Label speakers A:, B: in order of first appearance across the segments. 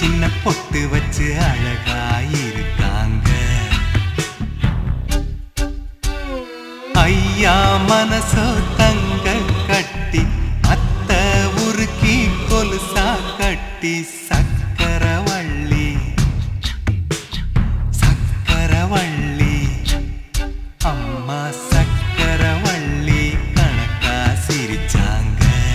A: சின்ன பொட்டு வச்சு அழகாயிருக்காங்க. ஐயா மனசோ தங்க கட்டி அத்த உருக்கி கொலுசா கட்டி சக்கரவள்ளி சக்கரவள்ளி அம்மா சக்கரவள்ளி கணக்கா சிரிச்சாங்க.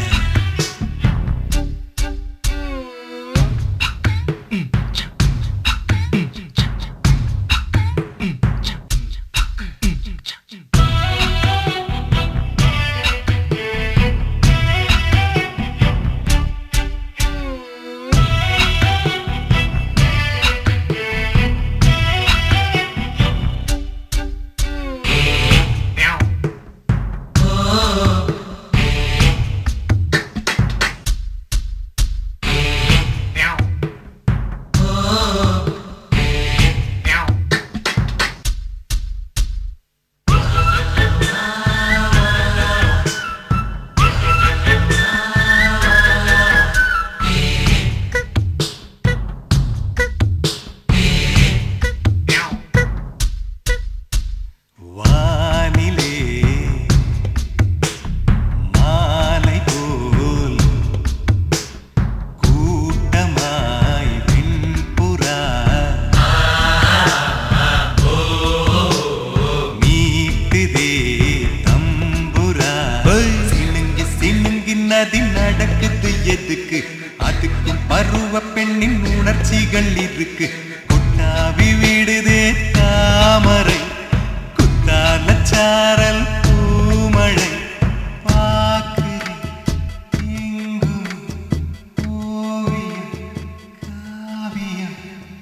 A: நதி நடக்குது எதுக்கு? அதுக்கும் பருவ பெண்ணின் உணர்ச்சிகள் இருக்கு. குட்டாவி விடுதே தாமரை குத்தால சாரல் பூமழை பாக்குறேன் எங்கும் ஓவியம் காவியம்.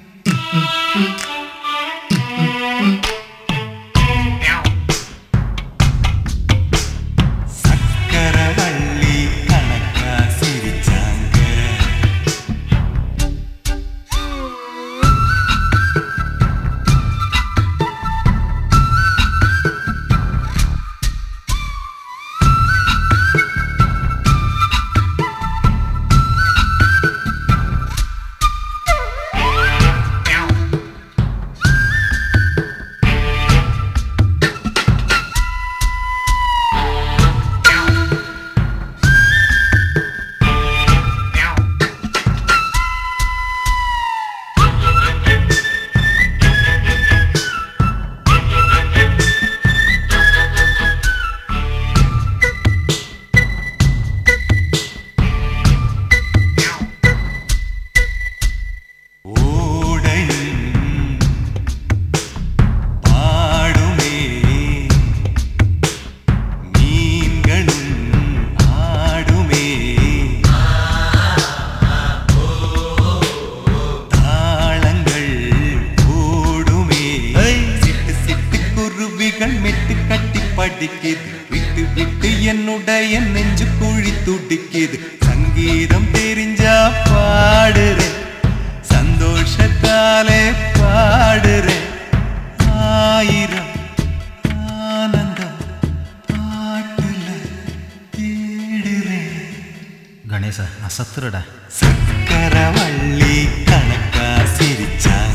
A: மெட்டு கட்டி படிக்குது விட்டு விட்டு என்னுடைய நெஞ்சு குழி துடிக்குது. சங்கீதம் தெரிஞ்சா பாடுறேன் சந்தோஷத்தாலே பாடுறேன். ஆயிரம் ஆனந்தம் பாட்டுல தேடுறேன்.
B: கணேசா அசத்துறடா.
A: சக்கரவள்ளி கணக்கா சிரிச்சாங்க.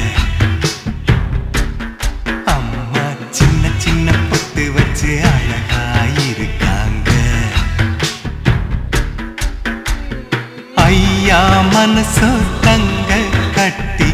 A: சின்ன பொட்டு வச்சு அழகாயிருக்காங்க. ஐயா மனசோ தங்க கட்டி